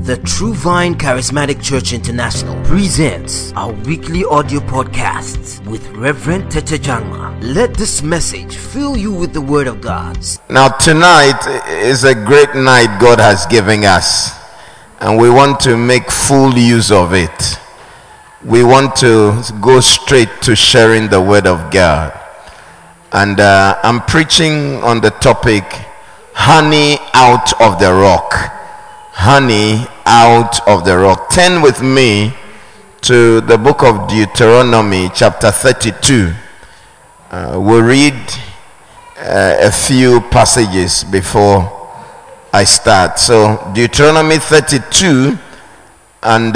The True Vine Charismatic Church International presents our weekly audio podcasts with Reverend Tete Jangma. Let this message fill you with the Word of God. Now tonight is a great night God has given us, and we want to make full use of it. We want to go straight to sharing the Word of God. And I'm preaching on the topic, honey out of the rock. Honey out of the rock. Turn with me to the book of Deuteronomy chapter 32. We'll read a few passages before I start. So Deuteronomy 32 and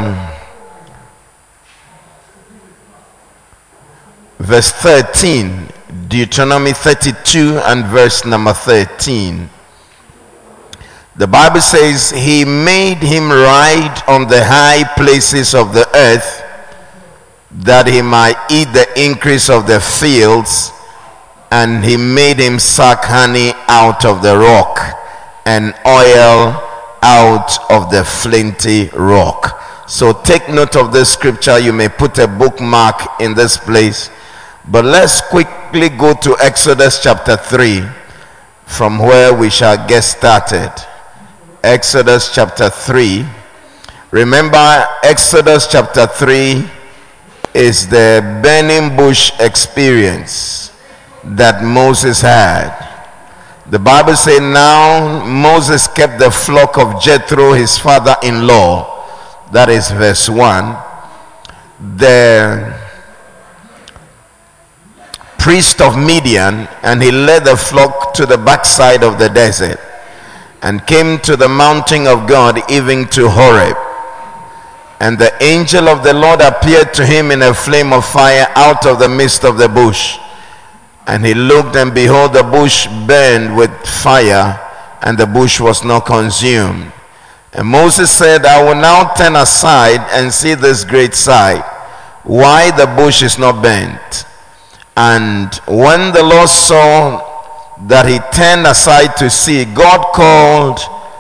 verse 13. Deuteronomy 32 and verse number 13. The Bible says, he made him ride on the high places of the earth, that he might eat the increase of the fields, and he made him suck honey out of the rock, and oil out of the flinty rock. So take note of this scripture. You may put a bookmark in this place. But let's quickly go to Exodus chapter 3, from where we shall get started. Exodus chapter 3. Remember, Exodus chapter 3 is the burning bush experience that Moses had. The Bible says, now Moses kept the flock of Jethro, his father-in-law. That is verse 1. The priest of Midian, and he led the flock to the backside of the desert, and came to the mountain of God, even to Horeb. And the angel of the Lord appeared to him in a flame of fire out of the midst of the bush. And he looked, and behold, the bush burned with fire, and the bush was not consumed. And Moses said, I will now turn aside and see this great sight, why the bush is not burnt. And when the Lord saw that he turned aside to see, God called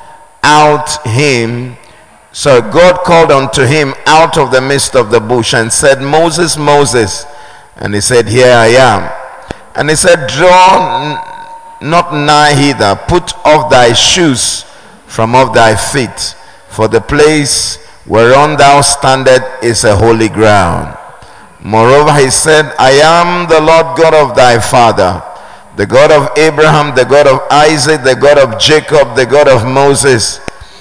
unto him out of the midst of the bush, and said, Moses, Moses. And he said, here I am. And he said, draw not nigh hither, put off thy shoes from off thy feet, for the place whereon thou standest is a holy ground. Moreover, he said, I am the Lord God of thy father, the God of Abraham, the God of Isaac, the God of Jacob, the God of Moses.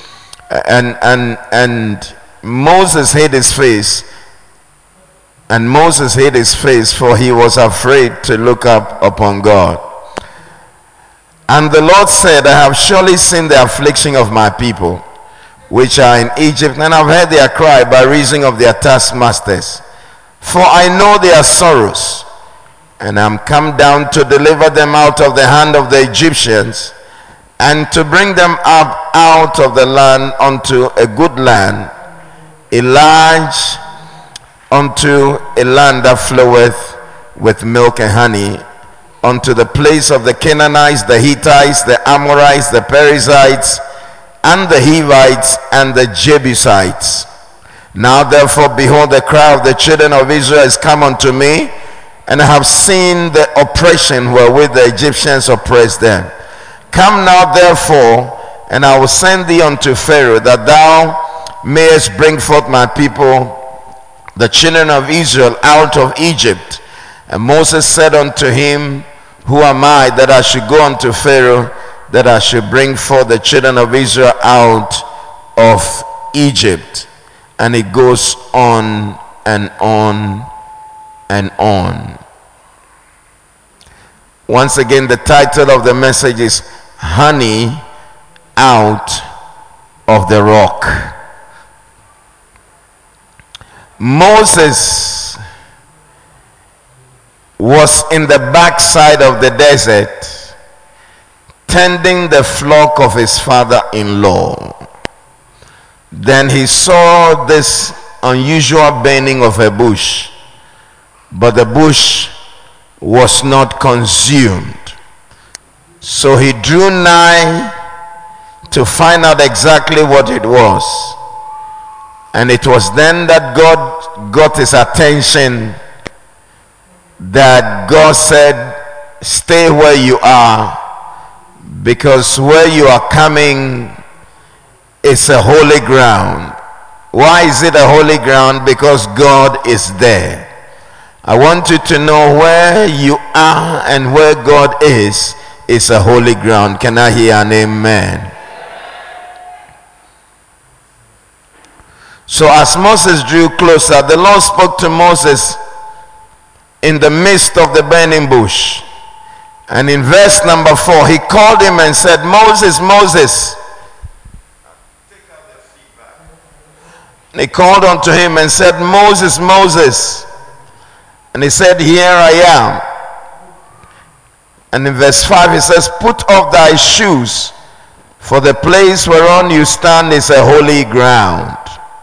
And Moses hid his face. And Moses hid his face, for he was afraid to look up upon God. And the Lord said, I have surely seen the affliction of my people, which are in Egypt, and I've heard their cry by reason of their taskmasters. For I know their sorrows, and I am come down to deliver them out of the hand of the Egyptians, and to bring them up out of the land unto a good land, unto a land that floweth with milk and honey, unto the place of the Canaanites, the Hittites, the Amorites, the Perizzites, and the Hivites, and the Jebusites. Now therefore, behold, the cry of the children of Israel is come unto me, and I have seen the oppression wherewith the Egyptians oppressed them. Come now therefore, and I will send thee unto Pharaoh, that thou mayest bring forth my people, the children of Israel, out of Egypt. And Moses said unto him, who am I that I should go unto Pharaoh, that I should bring forth the children of Israel out of Egypt? And it goes on and on and on. Once again, the title of the message is Honey Out of the Rock. Moses was in the backside of the desert, tending the flock of his father-in-law. Then he saw this unusual burning of a bush, but the bush was not consumed. So he drew nigh to find out exactly what it was. And it was then that God got his attention, that God said, stay where you are, because where you are coming is a holy ground. Why is it a holy ground? Because God is there. I want you to know where you are and where God is a holy ground. Can I hear an amen? So as Moses drew closer, the Lord spoke to Moses in the midst of the burning bush. And in verse number 4, he called him and said, Moses, Moses. And he called unto him and said, Moses, Moses. And he said, here I am. And in verse 5 he says, put off thy shoes, for the place whereon you stand is a holy ground.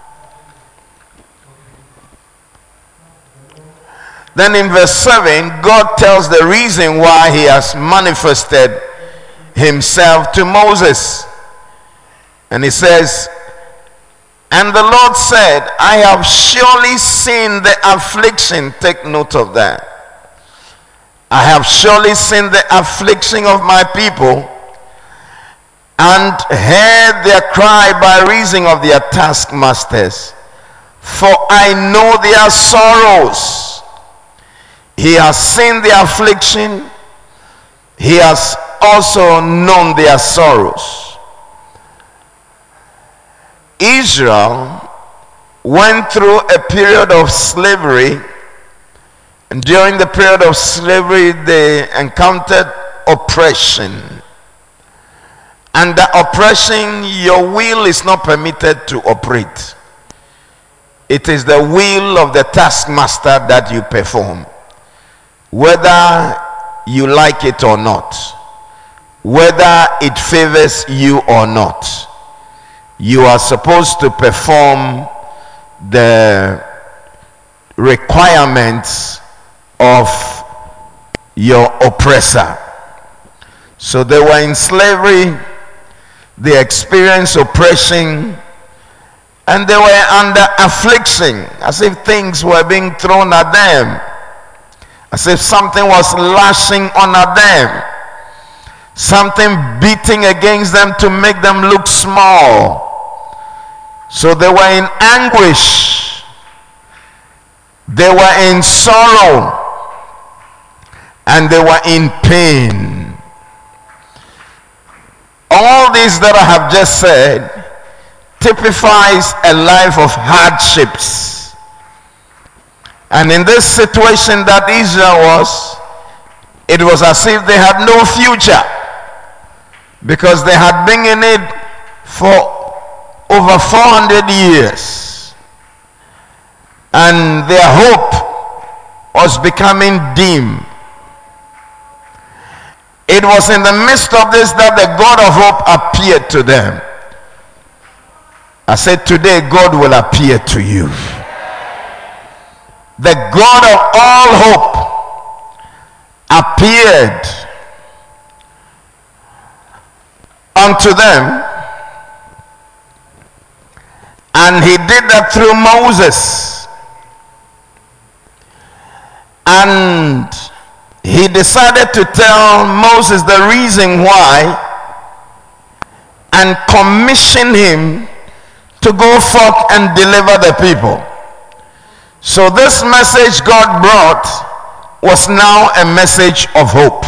Then in verse 7, God tells the reason why he has manifested himself to Moses. And he says, and the Lord said, I have surely seen the affliction. Take note of that. I have surely seen the affliction of my people, and heard their cry by reason of their taskmasters. For I know their sorrows. He has seen the affliction. He has also known their sorrows. Israel went through a period of slavery, and during the period of slavery they encountered oppression. Under oppression, your will is not permitted to operate. It is the will of the taskmaster that you perform, whether you like it or not, whether it favors you or not. You are supposed to perform the requirements of your oppressor. So they were in slavery, they experienced oppression, and they were under affliction, as if things were being thrown at them, as if something was lashing on at them, something beating against them to make them look small. So they were in anguish, they were in sorrow, and they were in pain. All this that I have just said typifies a life of hardships. And in this situation that Israel was, it was as if they had no future, because they had been in it for over 400 years, and their hope was becoming dim. It was in the midst of this that the God of hope appeared to them. I said, today God will appear to you. The God of all hope appeared unto them, and he did that through Moses. And he decided to tell Moses the reason why, and commission him to go forth and deliver the people. So this message God brought was now a message of hope,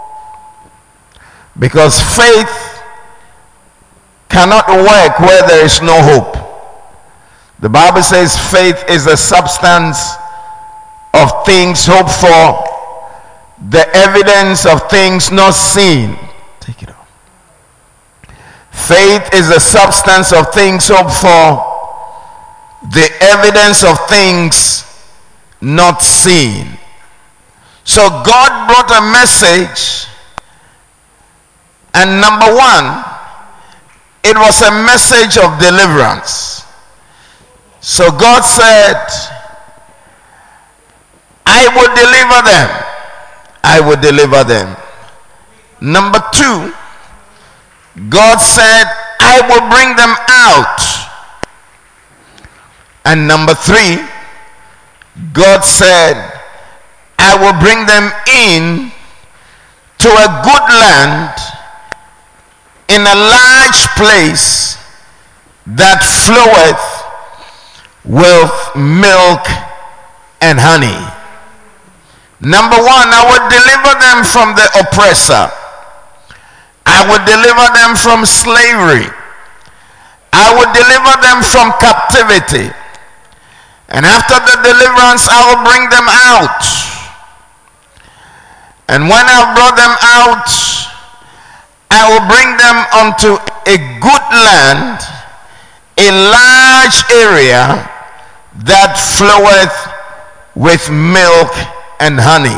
because faith cannot work where there is no hope. The Bible says faith is the substance of things hoped for, the evidence of things not seen. Take it off. Faith is the substance of things hoped for, the evidence of things not seen. So God brought a message, and number one, it was a message of deliverance. So God said, I will deliver them. I will deliver them. Number two, God said, I will bring them out. And number 3, God said, I will bring them in to a good land, in a large place that floweth with milk and honey. Number 1, I will deliver them from the oppressor. I will deliver them from slavery. I will deliver them from captivity. And after the deliverance, I will bring them out. And when I've brought them out, I will bring them unto a good land, a large area that floweth with milk and honey.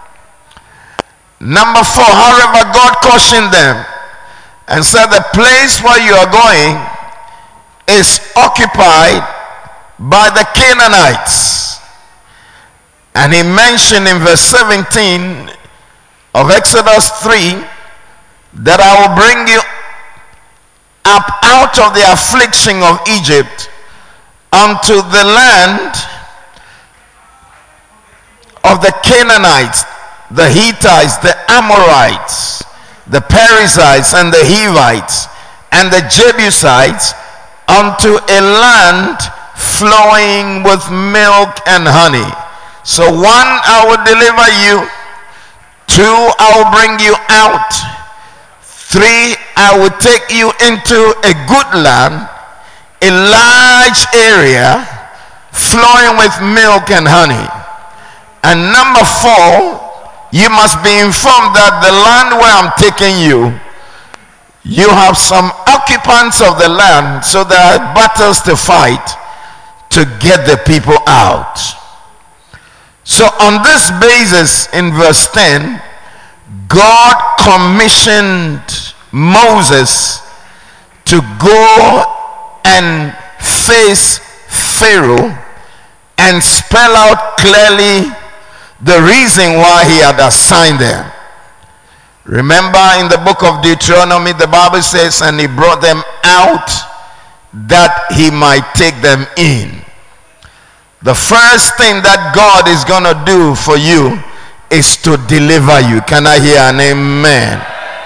Number 4, however, God cautioned them and said, the place where you are going is occupied by the Canaanites. And he mentioned in verse 17 of Exodus 3 that I will bring you up out of the affliction of Egypt unto the land of the Canaanites, the Hittites, the Amorites, the Perizzites, and the Hivites, and the Jebusites, unto a land flowing with milk and honey. So 1, I will deliver you. 2, I will bring you out. 3, I will take you into a good land, a large area flowing with milk and honey. And number 4, you must be informed that the land where I'm taking you, you have some occupants of the land, so there are battles to fight to get the people out. So on this basis, in verse 10, God commissioned Moses to go and face Pharaoh and spell out clearly the reason why he had assigned them. Remember, in the book of Deuteronomy, the Bible says, and he brought them out that he might take them in. The first thing that God is going to do for you is to deliver you. Can I hear an amen?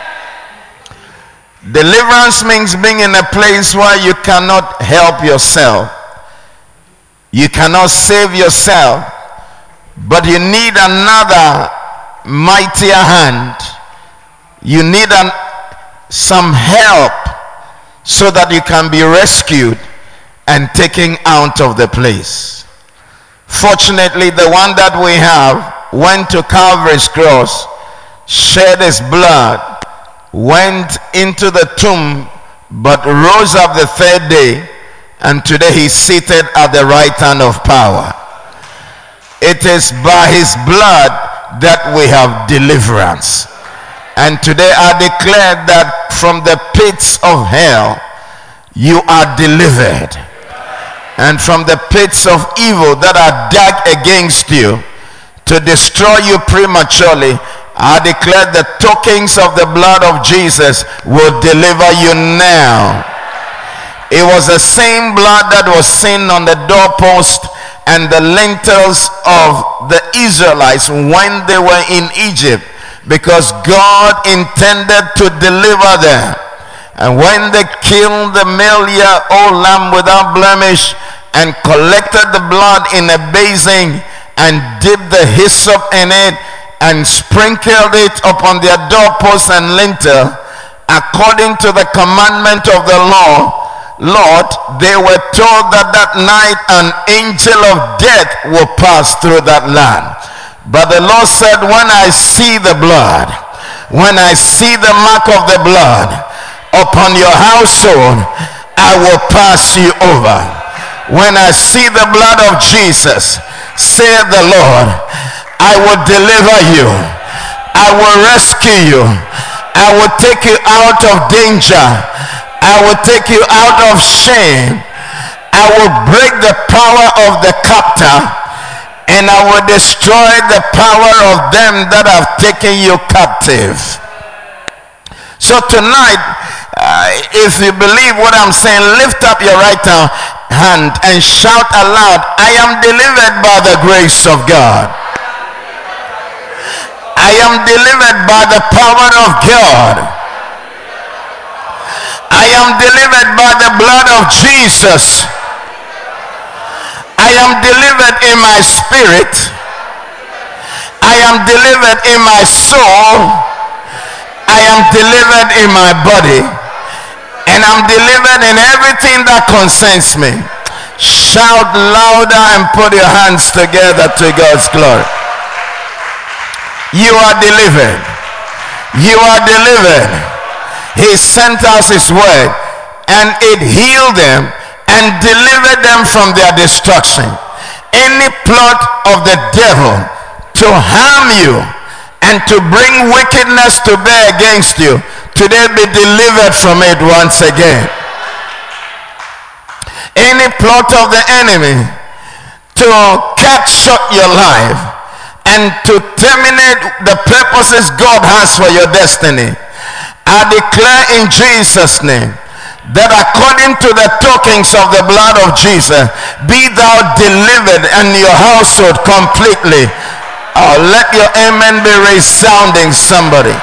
Deliverance means being in a place where you cannot help yourself. You cannot save yourself, but you need another mightier hand. You need some help so that you can be rescued and taken out of the place. Fortunately, the one that we have went to Calvary's cross, shed his blood, went into the tomb, but rose up the 3rd day, and today he's seated at the right hand of power. It is by his blood that we have deliverance. And today I declare that from the pits of hell you are delivered, and from the pits of evil that are dug against you to destroy you prematurely, I declare the tokens of the blood of Jesus will deliver you now. It was the same blood that was seen on the doorpost and the lintels of the Israelites when they were in Egypt, because God intended to deliver them. And when they killed the male-year-old lamb without blemish and collected the blood in a basin and dipped the hyssop in it and sprinkled it upon their doorposts and lintel, according to the commandment of the Lord, they were told that that night an angel of death will pass through that land. But the Lord said, when I see the blood, when I see the mark of the blood upon your household, I will pass you over. When I see the blood of Jesus, saith the Lord, I will deliver you. I will rescue you. I will take you out of danger. I will take you out of shame. I will break the power of the captor, and I will destroy the power of them that have taken you captive. So tonight, If you believe what I'm saying, lift up your right hand and shout aloud, I am delivered by the grace of God. I am delivered by the power of God. I am delivered by the blood of Jesus. I am delivered in my spirit. I am delivered in my soul. I am delivered in my body. And I'm delivered in everything that concerns me. Shout louder and put your hands together to God's glory. You are delivered. You are delivered. He sent us his word and it healed them and delivered them from their destruction. Any plot of the devil to harm you and to bring wickedness to bear against you, today be delivered from it once again. Any plot of the enemy to cut short your life and to terminate the purposes God has for your destiny, I declare in Jesus' name that according to the tokens of the blood of Jesus, be thou delivered and your household completely. Let your amen be resounding, somebody.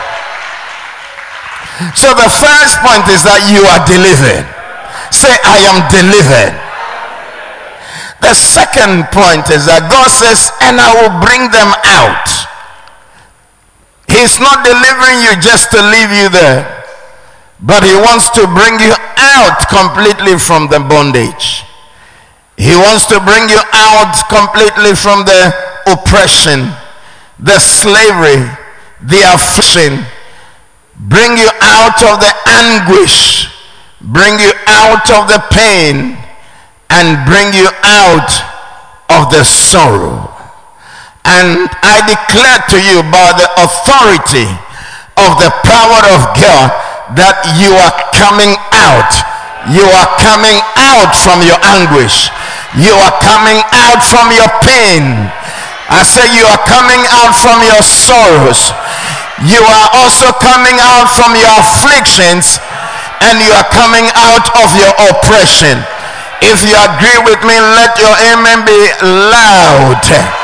So the first point is that you are delivered. Say, I am delivered. The second point is that God says, and I will bring them out. He's not delivering you just to leave you there, but he wants to bring you out completely from the bondage. He wants to bring you out completely from the oppression, the slavery, the affliction. Bring you out of the anguish, bring you out of the pain, and bring you out of the sorrow. And I declare to you by the authority of the power of God that you are coming out. You are coming out from your anguish. You are coming out from your pain. I say you are coming out from your sorrows. You are also coming out from your afflictions, and you are coming out of your oppression. If you agree with me, let your amen be loud.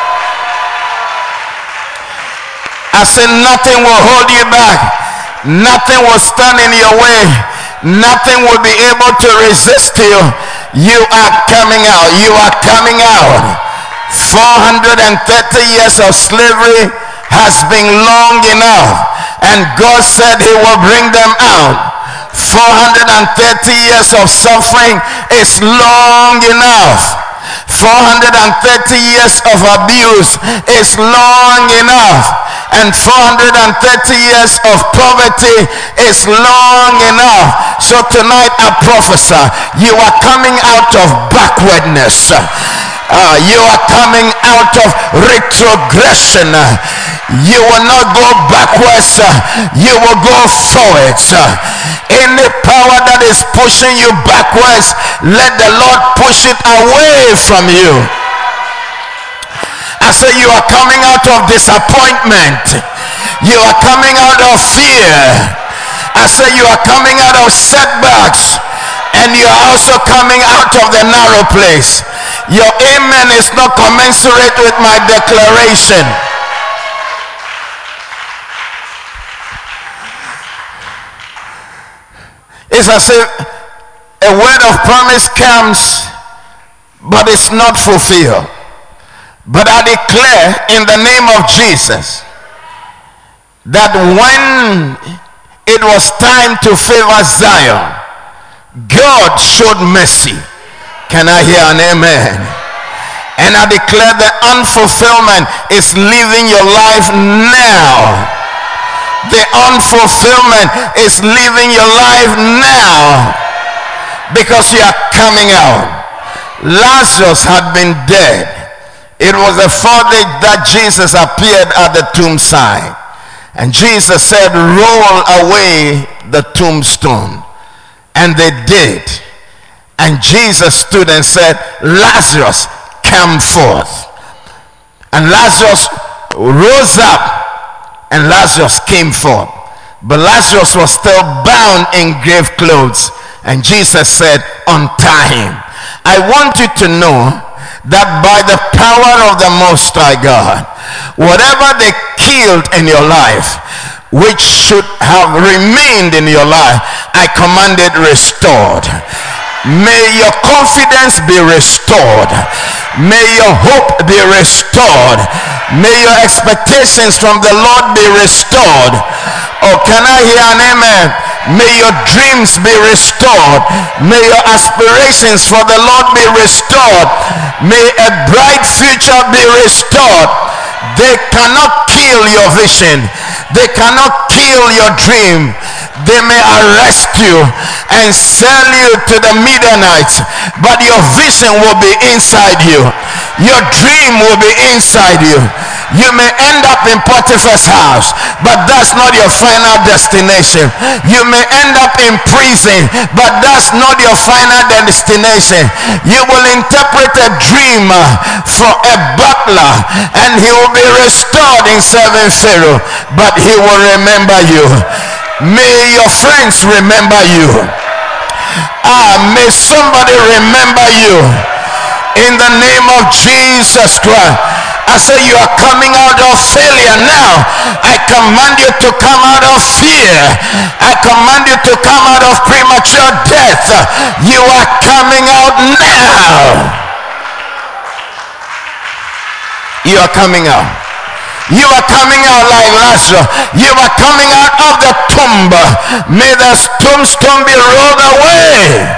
I say nothing will hold you back. Nothing will stand in your way. Nothing will be able to resist you. You are coming out. You are coming out. 430 years of slavery has been long enough, and God said he will bring them out. 430 years of suffering is long enough. 430 years of abuse is long enough, and 430 years of poverty is long enough. So tonight I prophesy, you are coming out of backwardness. You are coming out of retrogression. You will not go backwards, you will go forwards. Any power that is pushing you backwards, let the Lord push it away from you. I say you are coming out of disappointment. You are coming out of fear. I say you are coming out of setbacks, and you are also coming out of the narrow place. Your amen is not commensurate with my declaration. It's as if a word of promise comes, but it's not fulfilled. But I declare in the name of Jesus that when it was time to favor Zion, God showed mercy. Can I hear an amen? And I declare the unfulfillment is leaving your life now. The unfulfillment is leaving your life now, because you are coming out. Lazarus had been dead. It was the fourth day that Jesus appeared at the tomb side, and Jesus said, roll away the tombstone. And they did. And Jesus stood and said, Lazarus, come forth. And Lazarus rose up, and Lazarus came forth. but Lazarus was still bound in grave clothes. And Jesus said, untie him. I want you to know that by the power of the Most High God, whatever they killed in your life, which should have remained in your life, I command it restored. May your confidence be restored. May your hope be restored. May your expectations from the Lord be restored. Oh, can I hear an amen? May your dreams be restored. May your aspirations for the Lord be restored. May a bright future be restored. They cannot kill your vision. They cannot kill your dream. They may arrest you and sell you to the Midianites, but your vision will be inside you. Your dream will be inside you. You may end up in Potiphar's house, but that's not your final destination. You may end up in prison, but that's not your final destination. You will interpret a dream for a butler, and he will be restored in serving Pharaoh, but he will remember you. May your friends remember you. May somebody remember you in the name of Jesus Christ. I say you are coming out of failure now. I command you to come out of fear. I command you to come out of premature death. You are coming out now. You are coming out. You are coming out like Lazarus. You are coming out of the tomb. May the tombstone be rolled away.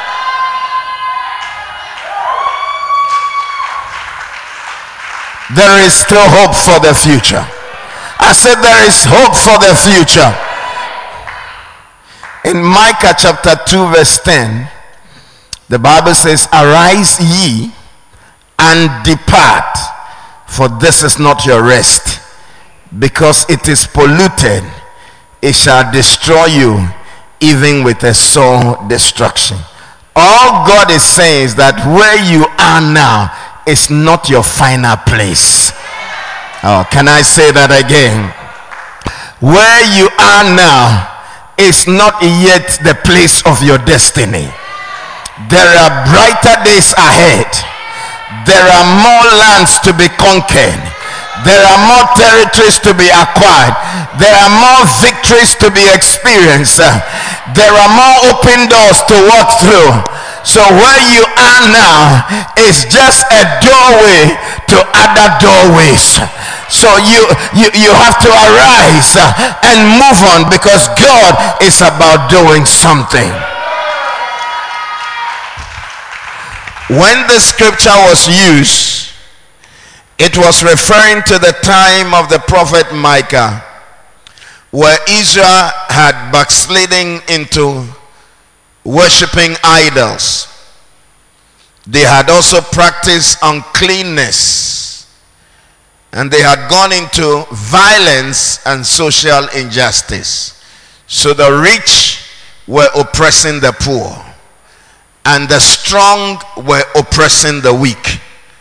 There is still hope for the future. I said there is hope for the future. In Micah chapter 2 verse 10, the Bible says, arise ye and depart, for this is not your rest, because it is polluted. It shall destroy you, even with a sore destruction. All God is saying is that where you are now is not your final place. Oh, can I say that again? Where you are now is not yet the place of your destiny. There are brighter days ahead. There are more lands to be conquered. There are more territories to be acquired. There are more victories to be experienced. There are more open doors to walk through. So where you are now is just a doorway to other doorways. So you have to arise and move on, because God is about doing something. When the scripture was used, it was referring to the time of the prophet Micah, where Israel had backsliding into worshipping idols. They had also practiced uncleanness, and they had gone into violence and social injustice. So the rich were oppressing the poor, and the strong were oppressing the weak.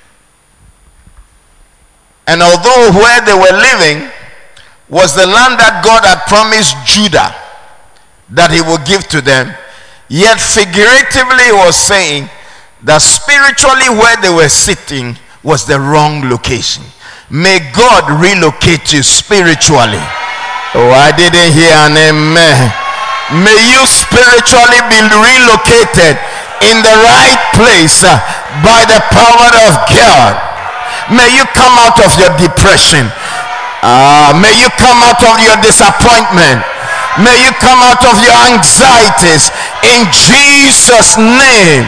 And although where they were living was the land that God had promised Judah that he would give to them, yet figuratively he was saying that spiritually where they were sitting was the wrong location. May God relocate you spiritually. Oh, I didn't hear an amen. May you spiritually be relocated in the right place by the power of God. May you come out of your depression. May you come out of your disappointment. May you come out of your anxieties in Jesus' name.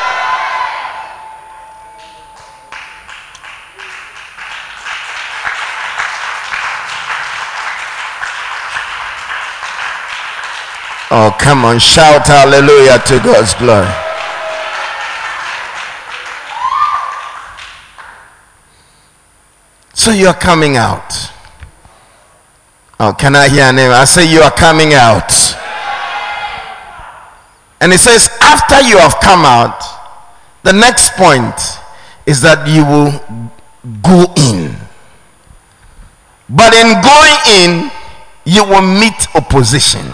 Oh, come on, shout hallelujah to God's glory. So you're coming out. Oh, can I hear a name? I say you are coming out. And it says after you have come out, the next point is that you will go in. But in going in, you will meet opposition.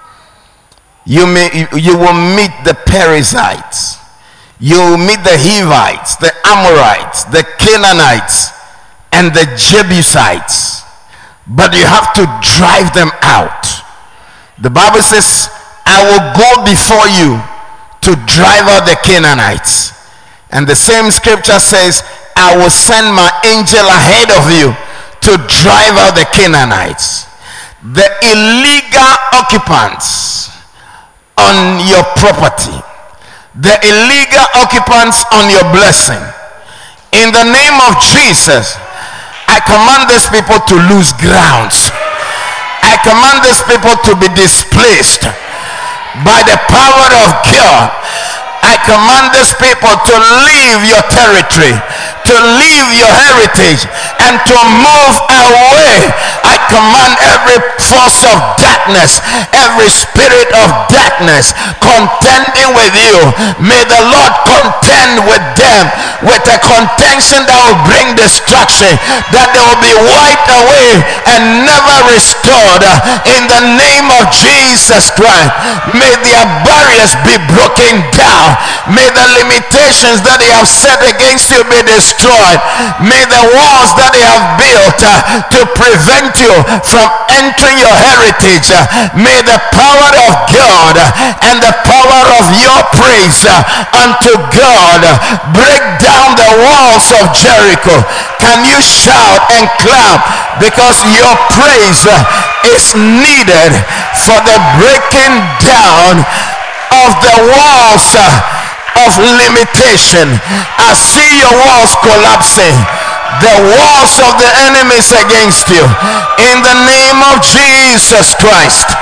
You will meet the Perizzites. You will meet the Hivites, the Amorites, the Canaanites, and the Jebusites. But you have to drive them out. The Bible says, I will go before you to drive out the Canaanites. And the same scripture says, I will send my angel ahead of you to drive out the Canaanites. The illegal occupants on your property, the illegal occupants on your blessing, in the name of Jesus, I command these people to lose grounds. I command these people to be displaced by the power of God. I command these people to leave your territory, to leave your heritage, and to move away. I command every force of darkness, every spirit of darkness contending with you, may the Lord contend with them with a contention that will bring destruction, that they will be wiped away and never restored. In the name of Jesus Christ, may their barriers be broken down. May the limitations that they have set against you be destroyed. May the walls that they have built to prevent you from entering your heritage, may the power of God and the power of your praise unto God break down the walls of Jericho. Can you shout and clap, because your praise is needed for the breaking down of the walls of limitation. I see your walls collapsing, the walls of the enemies against you, in the name of Jesus Christ.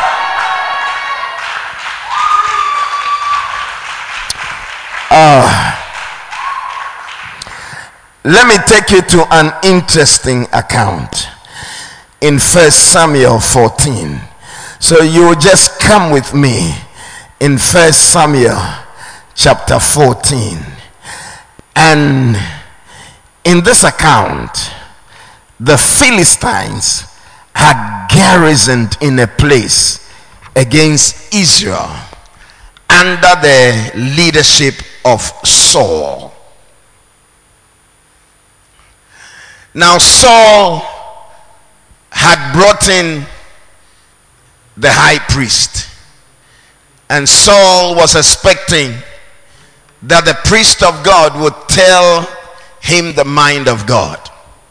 Let me take you to an interesting account in 1 Samuel 14. So you just come with me in 1 Samuel chapter 14. And in this account, the Philistines had garrisoned in a place against Israel under the leadership of Saul. Now Saul had brought in the high priest, and Saul was expecting that the priest of God would tell him the mind of God.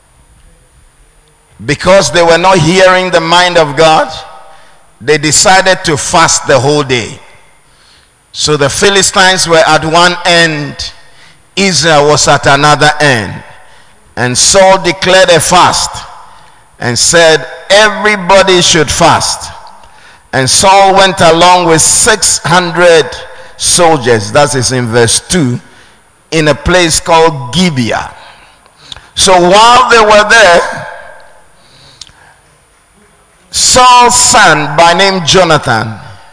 Because they were not hearing the mind of God, they decided to fast the whole day. So the Philistines were at one end, Israel was at another end. And Saul declared a fast and said everybody should fast. And Saul went along with 600 soldiers, that is in verse 2, in a place called Gibeah. So while they were there, Saul's son by name Jonathan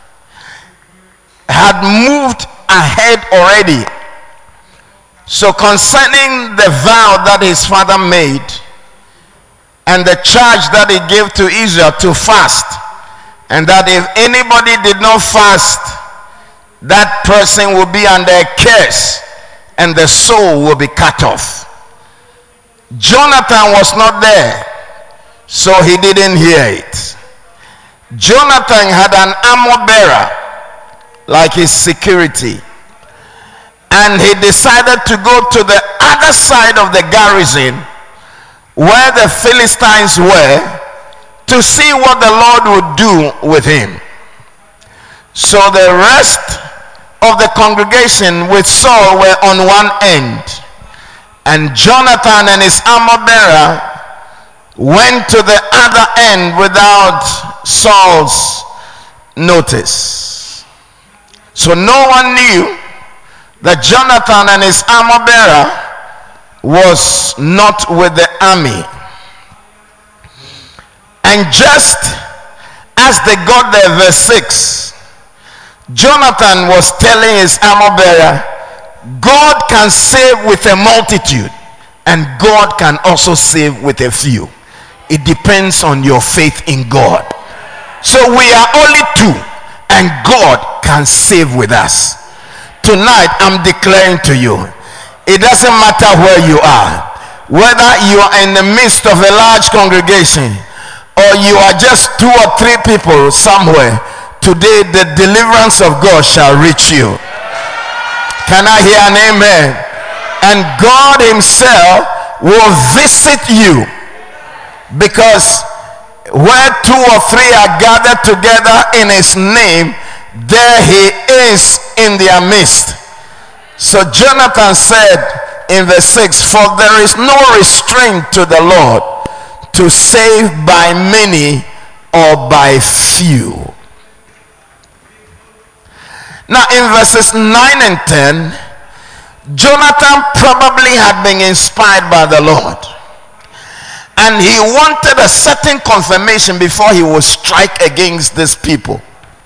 had moved ahead already. So concerning the vow that his father made and the charge that he gave to Israel to fast, and that if anybody did not fast, that person will be under a curse and the soul will be cut off. Jonathan was not there, so he didn't hear it. Jonathan had an armor bearer like his security, and he decided to go to the other side of the garrison where the Philistines were to see what the Lord would do with him. So the rest of the congregation with Saul were on one end, and Jonathan and his armor bearer went to the other end without Saul's notice. So no one knew that Jonathan and his armor bearer was not with the army. And just as they got there, verse 6, Jonathan was telling his armor bearer, God can save with a multitude, and God can also save with a few. It depends on your faith in God. So we are only two, and God can save with us. Tonight I'm declaring to you, it doesn't matter where you are, whether you are in the midst of a large congregation or you are just 2 or 3 people somewhere, today the deliverance of God shall reach you. Can I hear an amen? And God himself will visit you, because where 2 or 3 are gathered together in his name, there he is in their midst. So Jonathan said in verse 6, for there is no restraint to the Lord to save by many or by few. Now in verses 9 and 10, Jonathan probably had been inspired by the Lord, and he wanted a certain confirmation before he would strike against these people.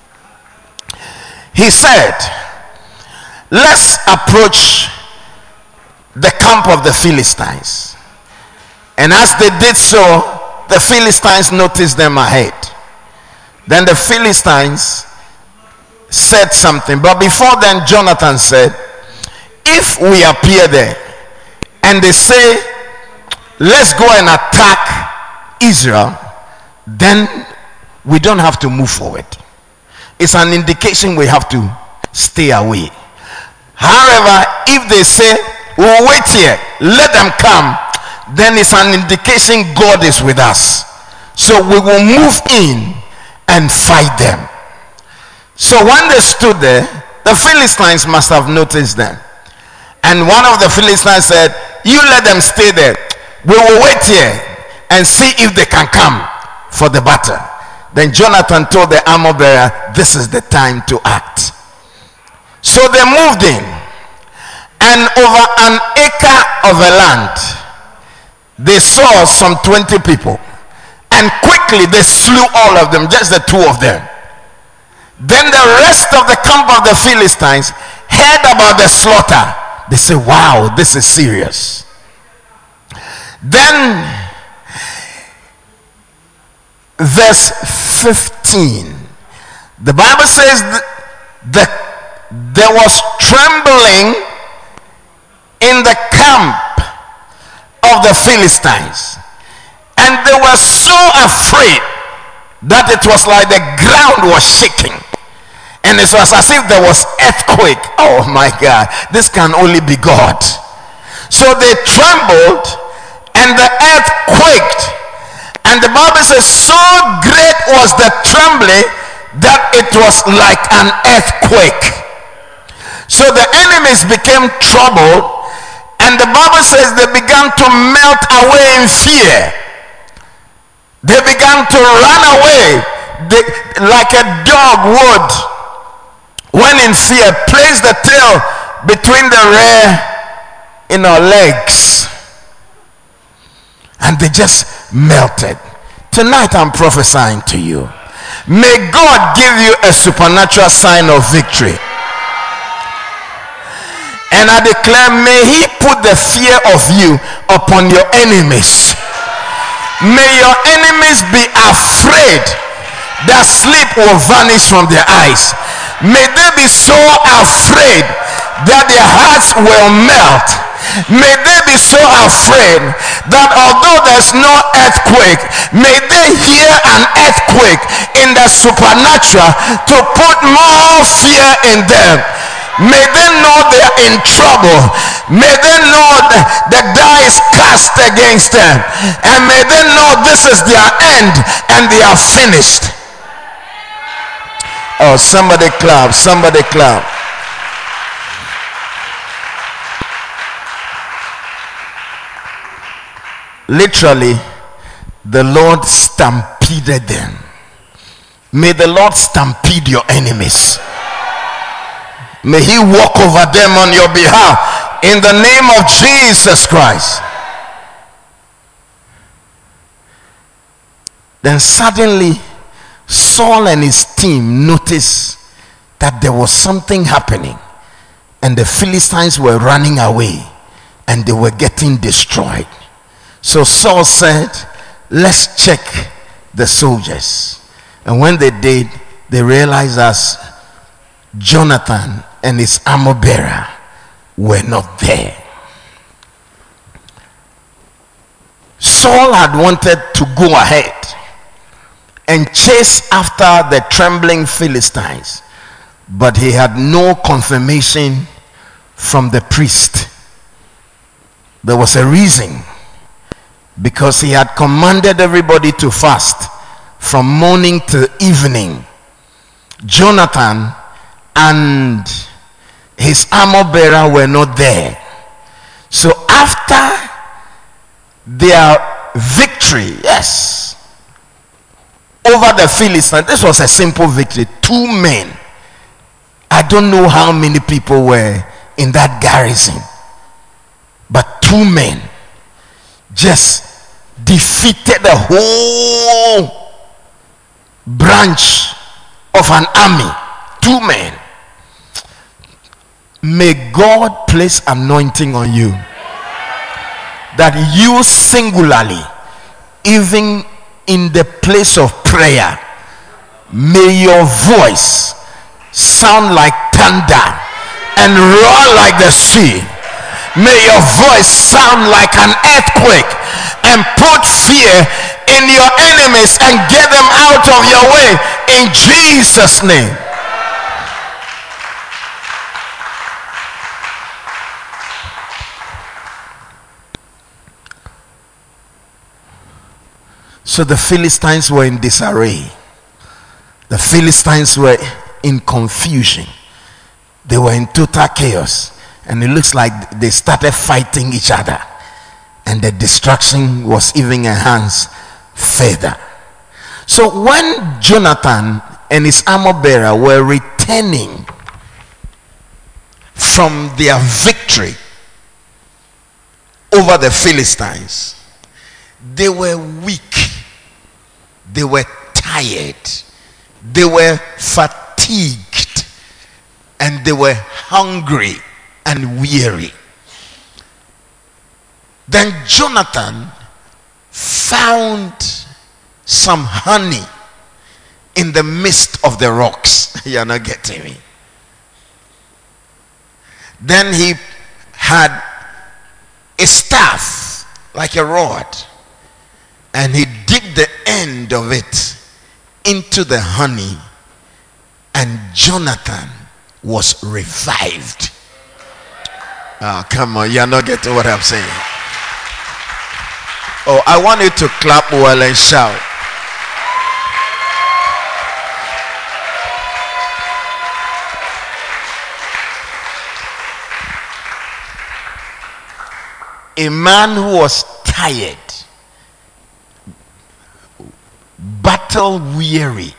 He said, let's approach the camp of the Philistines. And as they did so, the Philistines noticed them ahead. Then the Philistines said something, but before then Jonathan said, if we appear there and they say, let's go and attack Israel, then we don't have to move forward. It's an indication we have to stay away. However, if they say, we'll wait here, let them come, then it's an indication God is with us. So we will move in and fight them. So when they stood there, the Philistines must have noticed them. And one of the Philistines said, you let them stay there. We will wait here and see if they can come for the battle. Then Jonathan told the armor bearer, this is the time to act. So they moved in, and over an acre of a land they saw some 20 people, and quickly they slew all of them, just the 2 of them. Then the rest of the camp of the Philistines heard about the slaughter. They said, wow, this is serious. Then verse 15, the Bible says that there was trembling in the camp of the Philistines, and they were so afraid that it was like the ground was shaking, and it was as if there was earthquake. Oh my God, this can only be God. So they trembled and the earth quaked, and the Bible says so great was the trembling that it was like an earthquake. So the enemies became troubled, and the Bible says they began to melt away in fear. They began to run away like a dog would when in fear, place the tail between the rear legs, and they just melted. Tonight I'm prophesying to you, may God give you a supernatural sign of victory. And I declare, may he put the fear of you upon your enemies. May your enemies be afraid that sleep will vanish from their eyes. May they be so afraid that their hearts will melt. May they be so afraid that although there's no earthquake, may they hear an earthquake in the supernatural to put more fear in them. May they know they are in trouble. May they know that the die is cast against them, and may they know this is their end and they are finished. Oh, somebody clap, somebody clap. Literally, the Lord stampeded them. May the Lord stampede your enemies. May he walk over them on your behalf in the name of Jesus Christ. Then suddenly Saul and his team noticed that there was something happening, and the Philistines were running away and they were getting destroyed. So Saul said, let's check the soldiers. And when they did, they realized that Jonathan and his armor bearer were not there. Saul had wanted to go ahead and chase after the trembling Philistines, but he had no confirmation from the priest. There was a reason, because he had commanded everybody to fast from morning to evening. Jonathan and his armor bearer were not there. So after their victory, yes, over the Philistines, this was a simple victory. 2 men. I don't know how many people were in that garrison, but 2 men just defeated the whole branch of an army. 2 men. May God place anointing on you, that you singularly, even in the place of prayer, may your voice sound like thunder and roar like the sea. May your voice sound like an earthquake and put fear in your enemies and get them out of your way in Jesus' name. So the Philistines were in disarray. The Philistines were in confusion. They were in total chaos. And it looks like they started fighting each other. And the destruction was even enhanced further. So when Jonathan and his armor bearer were returning from their victory over the Philistines, they were weak. They were tired. They were fatigued. And they were hungry and weary. Then Jonathan found some honey in the midst of the rocks. You're not getting me. Then he had a staff like a rod, and he dipped the end of it into the honey, and Jonathan was revived. Oh, come on, you're not getting what I'm saying. Oh, I want you to clap well and shout. A man who was tired, battle weary,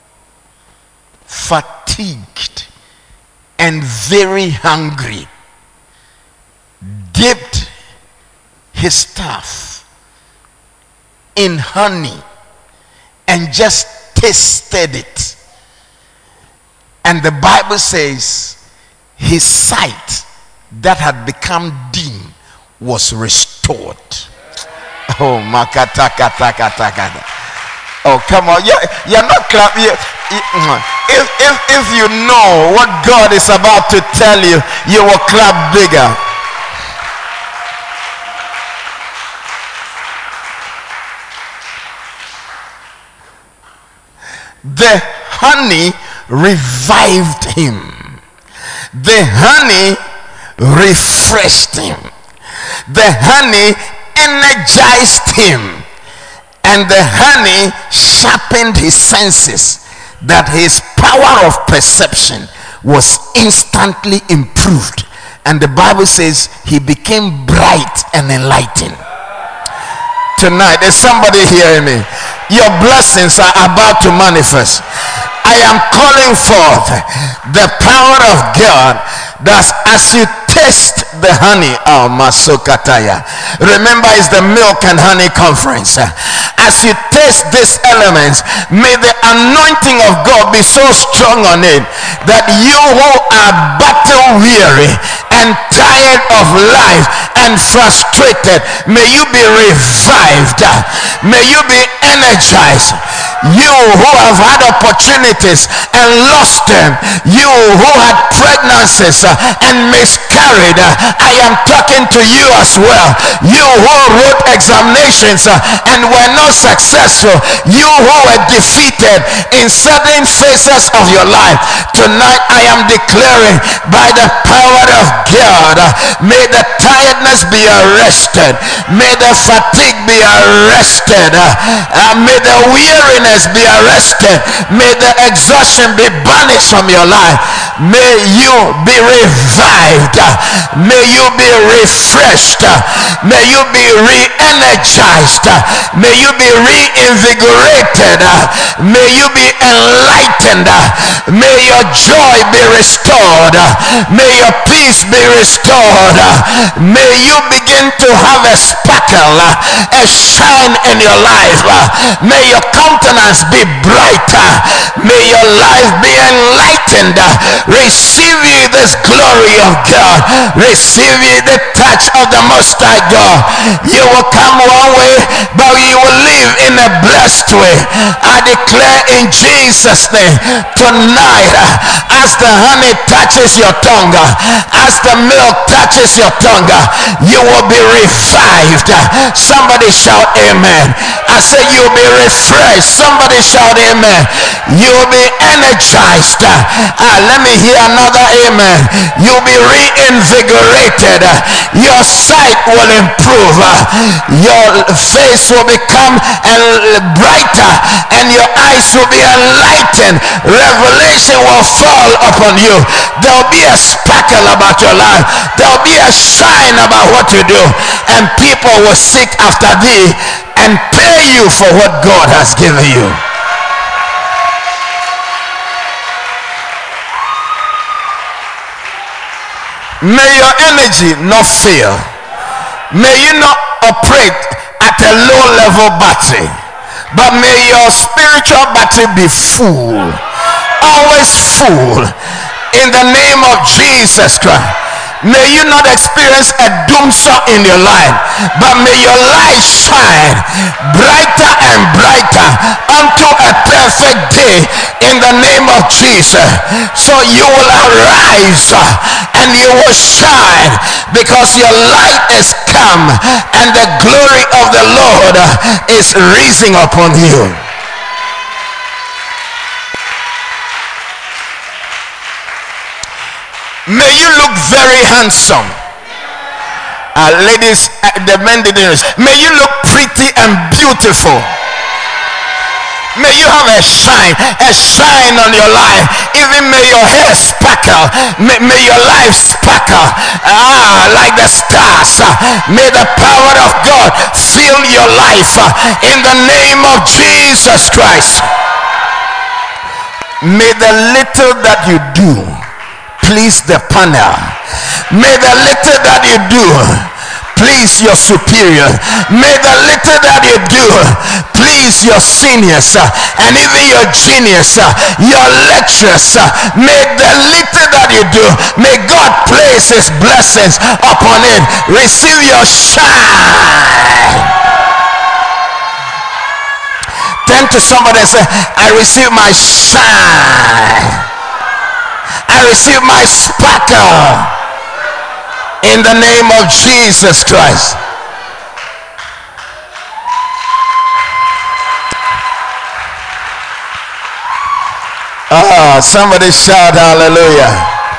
fatigued, and very hungry, dipped his staff in honey and just tasted it. And the Bible says his sight that had become dim was restored. Oh, makatakatakata. Oh, come on. You're not clapping. If you know what God is about to tell you, you will clap bigger. The honey revived him. The honey refreshed him. The honey energized him. And the honey sharpened his senses, that his power of perception was instantly improved. And the Bible says he became bright and enlightened. Tonight, is somebody hearing me? Your blessings are about to manifest. I am calling forth the power of God, that as you taste the honey, oh, Masokataya. Remember, it's the milk and honey conference. As you taste these elements, may the anointing of God be so strong on it, that you who are battle weary and tired of life and frustrated, may you be revived. May you be energized. You who have had opportunities and lost them. You who had pregnancies and miscarried. I am talking to you as well. You who wrote examinations and were not successful. You who were defeated in certain phases of your life. Tonight I am declaring by the power of God, may the tiredness be arrested. May the fatigue be arrested. May the weariness be arrested. May the exhaustion be banished from your life. May you be revived. May you be refreshed. May you be re-energized. May you be reinvigorated. May you be enlightened. May your joy be restored. May your peace be restored. May you begin to have a sparkle, a shine in your life. May your countenance be brighter. May your life be enlightened. Receive ye this glory of God. Receive ye the touch of the Most High God. You will come one way, but you will live in a blessed way. I declare in Jesus' name, tonight, as the honey touches your tongue, as the milk touches your tongue, you will be revived. Somebody shout amen. I say you'll be refreshed. Somebody shout amen. You'll be energized. Let me hear another amen. You'll be reinvigorated. Your sight will improve. Your face will become brighter and your eyes will be enlightened. Revelation will fall upon you. There'll be a sparkle about your life. There'll be a shine about what you do, and people will seek after thee and pay you for what God has given you. May your energy not fail. May you not operate at a low level battery, but may your spiritual battery be full, always full, in the name of Jesus Christ. May you not experience a doomsday in your life, but may your light shine brighter and brighter unto a perfect day in the name of Jesus. So you will arise and you will shine, because your light is come and the glory of the Lord is rising upon you. May you look very handsome. Ladies, the men didn't. May you look pretty and beautiful. May you have a shine on your life. Even may your hair sparkle. May your life sparkle like the stars. May the power of God fill your life in the name of Jesus Christ. May the little that you do please the panel. May the little that you do please your superior. May the little that you do please your seniors and even your genius, your lecturers. May the little that you do, may God place his blessings upon it. Receive your shine. Turn to somebody and say, I receive my shine. I receive my sparkle in the name of Jesus Christ. Somebody shout hallelujah.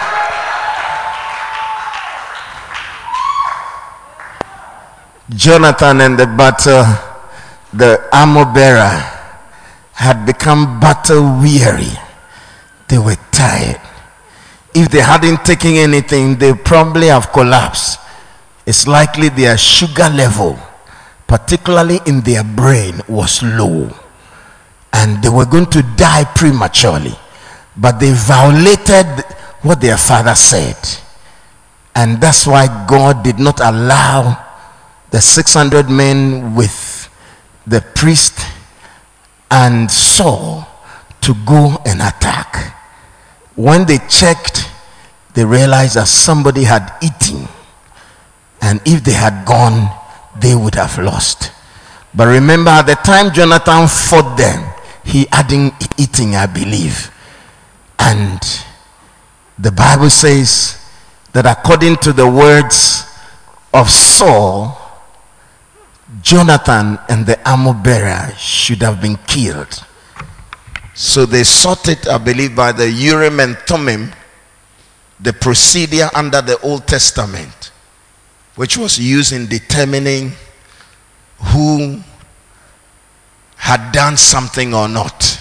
Jonathan and the battle, the armor bearer, had become battle weary. They were tired. If they hadn't taken anything, they probably have collapsed. It's likely their sugar level, particularly in their brain, was low, and they were going to die prematurely. But they violated what their father said, and that's why God did not allow the 600 men with the priest and Saul to go and attack. When they checked, they realized that somebody had eaten, and if they had gone, they would have lost. But remember, at the time Jonathan fought them, he hadn't eaten, I believe. And the Bible says that according to the words of Saul, Jonathan and the armor bearer should have been killed. So they sought it, I believe, by the Urim and Thummim, the procedure under the Old Testament, which was used in determining who had done something or not.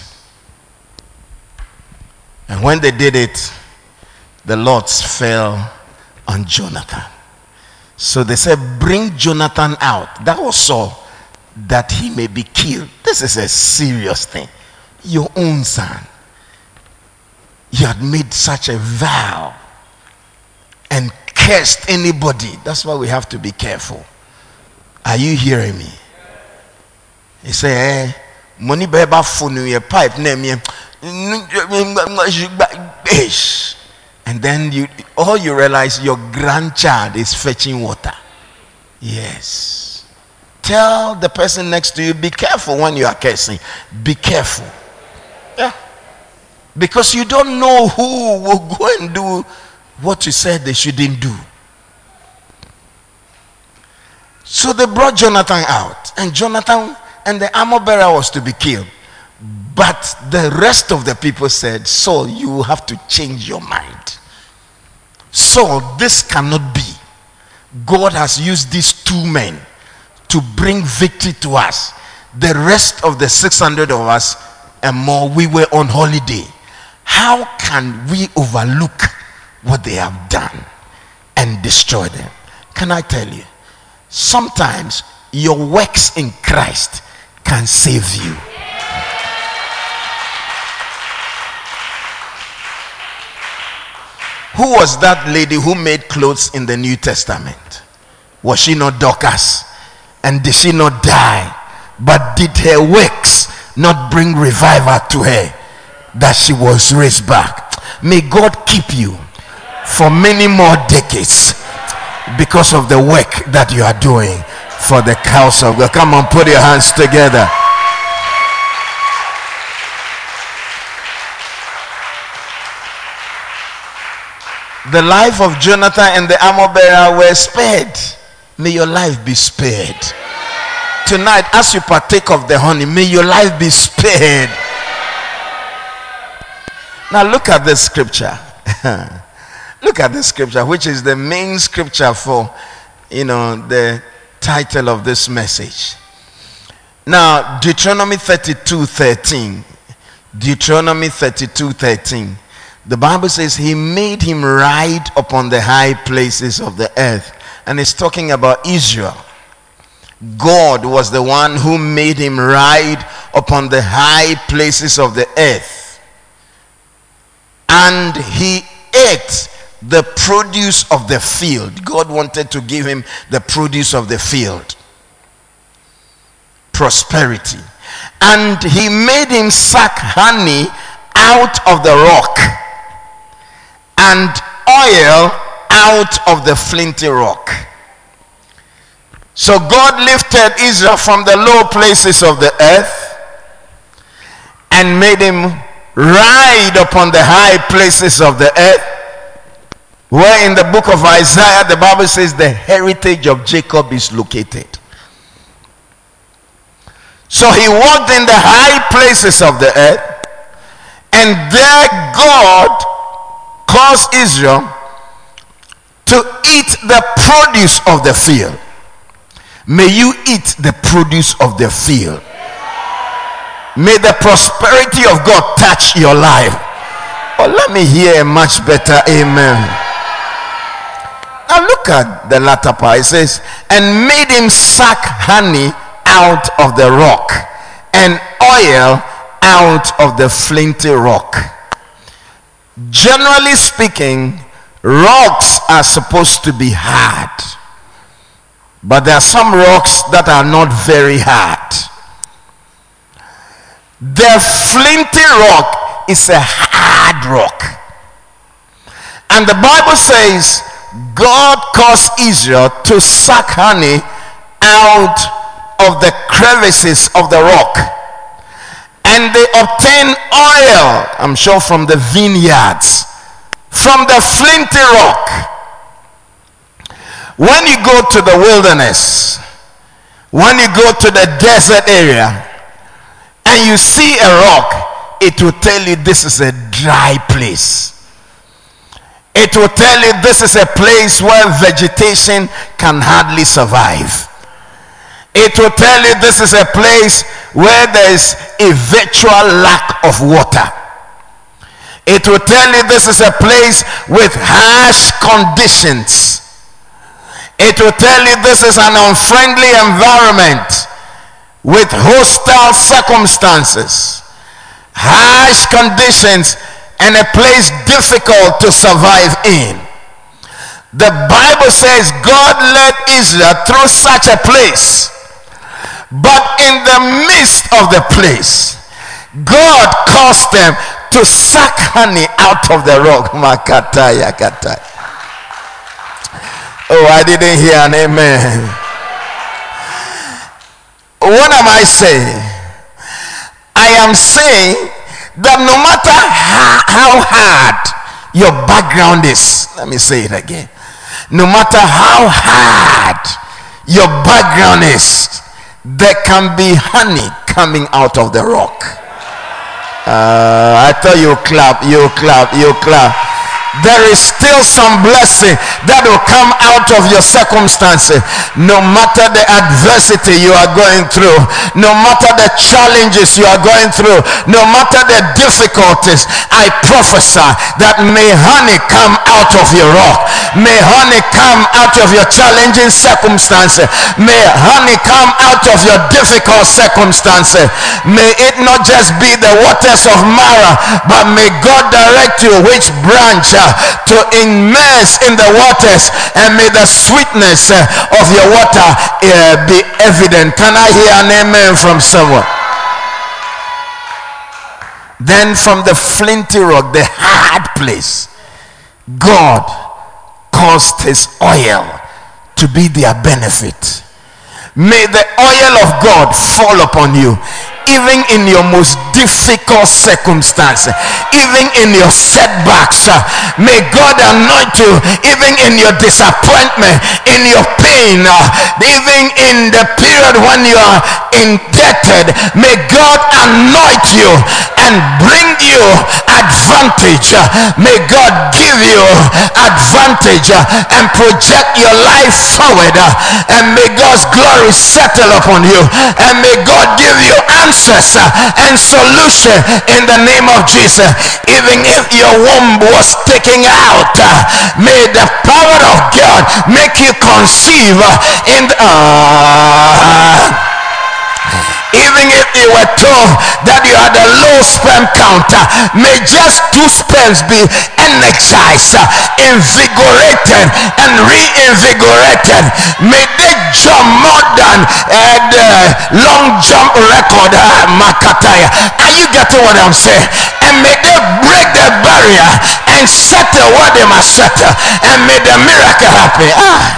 And when they did it, the lots fell on Jonathan. So they said, bring Jonathan out. That was so that he may be killed. This is a serious thing. Your own son. You had made such a vow and cursed anybody. That's why we have to be careful. Are you hearing me? He said, money beba funu ye pipe name. And then you realize your grandchild is fetching water. Yes. Tell the person next to you, be careful when you are cursing. Be careful. Yeah. Because you don't know who will go and do what you said they shouldn't do. So they brought Jonathan out, and Jonathan and the armor bearer was to be killed. But the rest of the people said, Saul, you will have to change your mind. Saul, this cannot be. God has used these two men to bring victory to us. The rest of the 600 of us and more, we were on holiday. How can we overlook what they have done and destroy them? Can I tell you? Sometimes your works in Christ can save you. Who was that lady who made clothes in the New Testament? Was she not Dorcas? And did she not die? But did her works not bring revival to her, that she was raised back? May God keep you for many more decades because of the work that you are doing for the house of God. Come on, put your hands together. The life of Jonathan and the armor bearer were spared. May your life be spared. Tonight, as you partake of the honey, may your life be spared. Now look at this scripture. Look at this scripture, which is the main scripture for, the title of this message. Now, Deuteronomy 32:13. Deuteronomy 32:13. The Bible says he made him ride upon the high places of the earth. And it's talking about Israel. God was the one who made him ride upon the high places of the earth. And he ate the produce of the field. God wanted to give him the produce of the field. Prosperity. And he made him suck honey out of the rock, and oil out of the flinty rock. So God lifted Israel from the low places of the earth and made him ride upon the high places of the earth, where in the book of Isaiah the Bible says the heritage of Jacob is located. So he walked in the high places of the earth, and there God caused Israel to eat the produce of the field. May you eat the produce of the field. May the prosperity of God touch your life. Oh, let me hear a much better amen. Now look at the latter part. It says, and made him suck honey out of the rock, and oil out of the flinty rock. Generally speaking, rocks are supposed to be hard, but there are some rocks that are not very hard. The flinty rock is a hard rock, and the Bible says God caused Israel to suck honey out of the crevices of the rock, And they obtained oil, I'm sure from the vineyards, from the flinty rock. When you go to the wilderness, when you go to the desert area, and you see a rock, it will tell you this is a dry place. It will tell you this is a place where vegetation can hardly survive. It will tell you this is a place where there is a virtual lack of water. It will tell you this is a place with harsh conditions. It will tell you this is an unfriendly environment with hostile circumstances, harsh conditions, and a place difficult to survive in. The Bible says God led Israel through such a place, but in the midst of the place, God caused them to suck honey out of the rock. Oh, I didn't hear an amen. What am I saying? I am saying that no matter how hard your background is, let me say it again. No matter how hard your background is, there can be honey coming out of the rock. I thought you clap. There is still some blessing that will come out of your circumstances. No matter the adversity you are going through, no matter the challenges you are going through, no matter the difficulties, I prophesy that may honey come out of your rock. May honey come out of your challenging circumstances. May honey come out of your difficult circumstances. May it not just be the waters of Mara, but may God direct you which branch to immerse in the waters, and may the sweetness of your water be evident. Can I hear an amen from someone? Then from the flinty rock, the hard place, God caused his oil to be their benefit. May the oil of God fall upon you, even in your most difficult circumstances, even in your setbacks. May God anoint you, even in your disappointment, in your pain, even in the period when you are indebted. May God anoint you and bring you advantage. May God give you advantage and project your life forward, and may God's glory settle upon you, and may God give you answers and solution in the name of Jesus. Even if your womb was taken out, may the power of God make you conceive in the even if you were told that you had a low sperm count, may just 2 sperms be energized, invigorated, and reinvigorated. May they jump more than the long jump record. Makataya. Are you getting what I'm saying? And may they break the barrier and settle what they must settle, and may the miracle happen.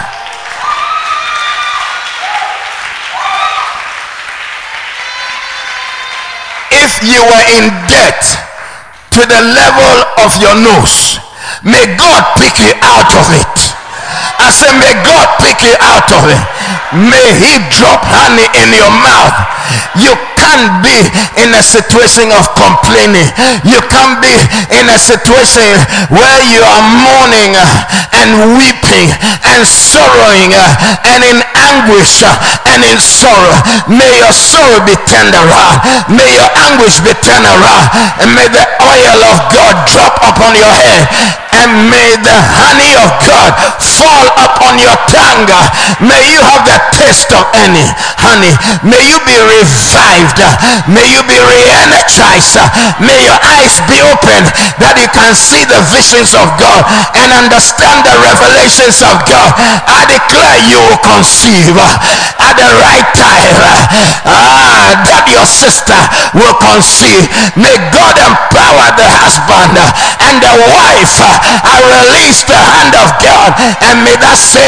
If you were in debt to the level of your nose, may God pick you out of it. I say, may God pick you out of it. May he drop honey in your mouth. You can't be in a situation of complaining. You can't be in a situation where you are mourning and weeping and sorrowing and in anguish and in sorrow. May your sorrow be turned around. May your anguish be turned around. And may the oil of God drop upon your head. And may the honey of God fall upon your tongue. May you have the taste of any honey. May you be revived. May you be re-energized. May your eyes be open that you can see the visions of God and understand the revelations of God. I declare you will conceive at the right time. That your sister will conceive. May God empower the husband and the wife. I release the hand of God, and may that same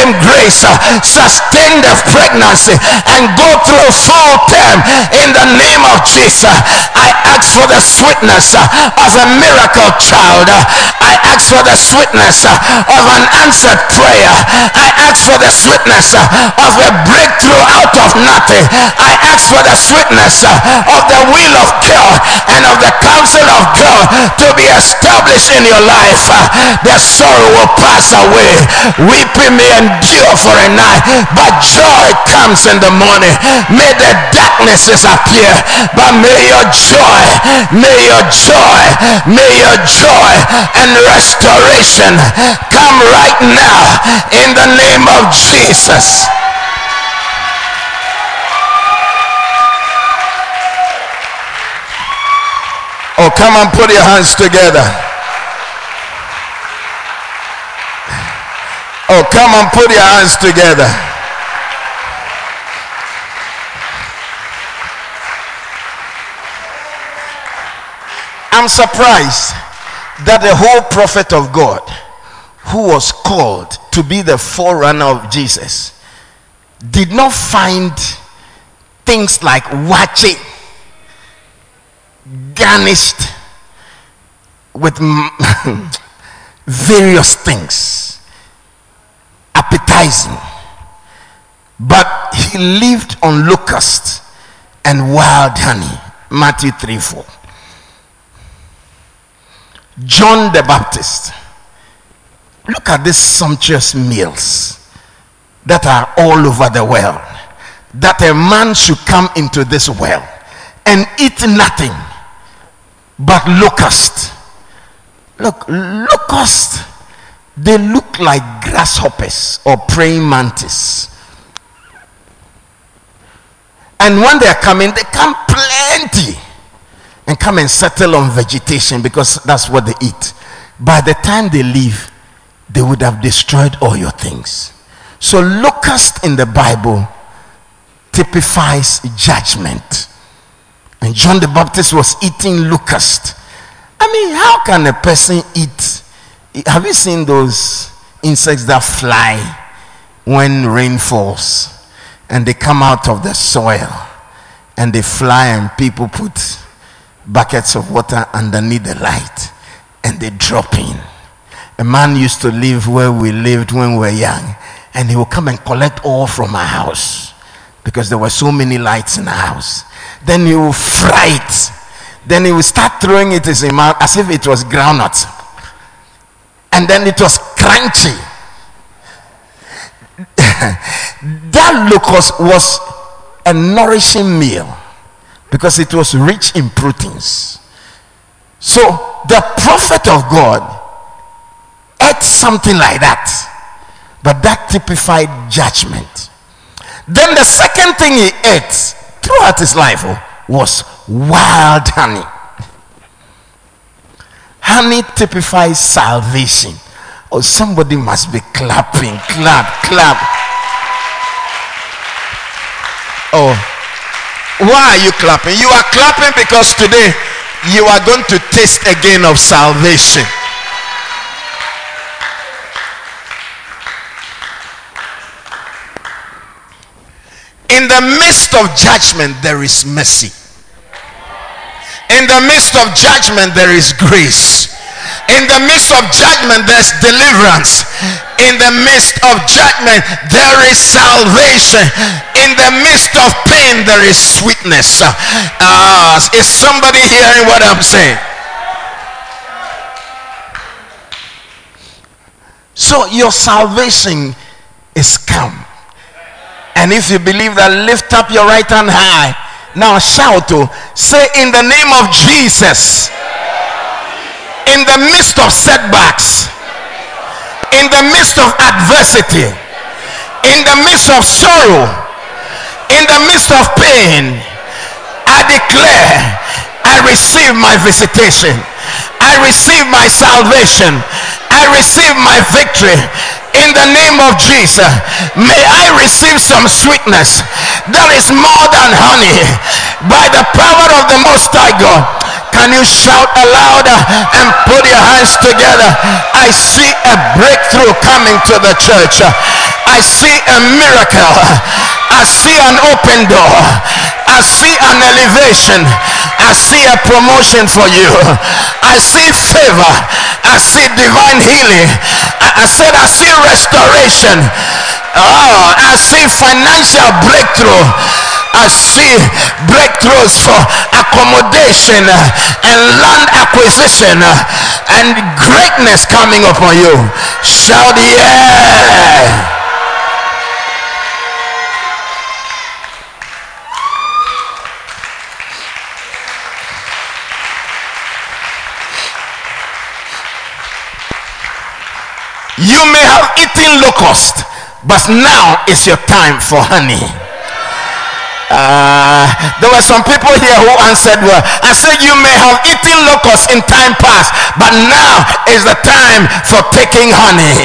him grace, sustain the pregnancy, and go through full term in the name of Jesus. I ask for the sweetness of a miracle child. I ask for the sweetness of an answered prayer. I ask for the sweetness of a breakthrough out of nothing. I ask for the sweetness of the will of God and of the counsel of God to be established in your life. The sorrow will pass away. Weeping may endure for a night, but joy comes in the morning. May the darknesses appear, but may your joy, may your joy, may your joy and restoration come right now in the name of Jesus. Oh, come and put your hands together. Oh, come and put your hands together. I'm surprised that the whole prophet of God, who was called to be the forerunner of Jesus, did not find things like wache garnished with various things, appetizing, but he lived on locusts and wild honey. Matthew 3:4. John the Baptist, look at these sumptuous meals that are all over the world, that a man should come into this world and eat nothing but locust. Look, locust, they look like grasshoppers or praying mantis, and when they are coming, they come plenty and come and settle on vegetation because that's what they eat. By the time they leave, they would have destroyed all your things. So locust in the Bible typifies judgment, and John the Baptist was eating locust. I mean, how can a person eat? Have you seen those insects that fly when rain falls and they come out of the soil and they fly, and people put buckets of water underneath the light and they drop in? A man used to live where we lived when we were young, and he would come and collect all from our house because there were so many lights in the house. Then he would fry it. Then he would start throwing it in his mouth as if it was groundnut, and then it was crunchy. That locust was a nourishing meal because it was rich in proteins. So the prophet of God ate something like that, but that typified judgment. Then the second thing he ate throughout his life was wild honey. Honey typifies salvation. Oh, somebody must be clapping. Clap. Oh, why are you clapping? You are clapping because today you are going to taste again of salvation. In the midst of judgment, there is mercy. In the midst of judgment, there is grace. In the midst of judgment, there's deliverance. In the midst of judgment, there is salvation. In the midst of pain, there is sweetness. Is somebody hearing what I'm saying? So your salvation is come. And if you believe that, lift up your right hand high. Now shout to say, in the name of Jesus. In the midst of setbacks, in the midst of adversity, in the midst of sorrow, in the midst of pain, I declare I receive my visitation, I receive my salvation, I receive my victory. In the name of Jesus, may I receive some sweetness that is more than honey by the power of the Most High God. Can you shout aloud and put your hands together? I see a breakthrough coming to the church. I see a miracle. I see an open door. I see an elevation. I see a promotion for you. I see favor. I see divine healing. I said I see restoration. Oh, I see financial breakthrough. I see breakthroughs for accommodation and land acquisition and greatness coming upon you. Shout yeah. You may have eaten locust, but now is your time for honey. There were some people here who answered well. I said you may have eaten locusts in time past, but now is the time for taking honey.